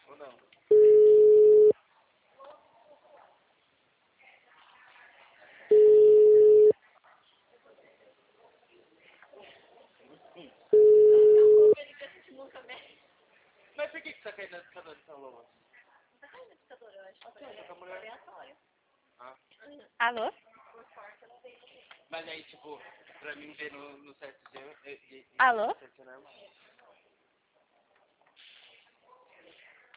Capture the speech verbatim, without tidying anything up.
Ou não? Mas por que que você tá caindo na escadora de São Lomas? Não tá caindo na escadora, eu acho. Ok, tá mulher. Aleatório. Ah. Alô? Mas aí, tipo, pra mim ver no, no sete G, e, e, Alô? sete G é normal.